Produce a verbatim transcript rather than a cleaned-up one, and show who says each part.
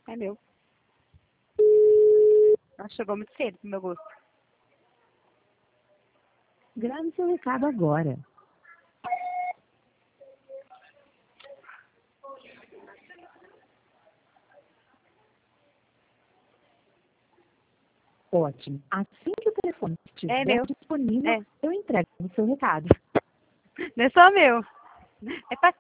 Speaker 1: É meu. Ela chegou muito cedo pro meu gosto.
Speaker 2: Grave seu recado agora. Ótimo. Assim que o telefone estiver
Speaker 1: É meu.
Speaker 2: disponível,
Speaker 1: É.
Speaker 2: eu entrego o seu recado.
Speaker 1: Não é só meu. É pra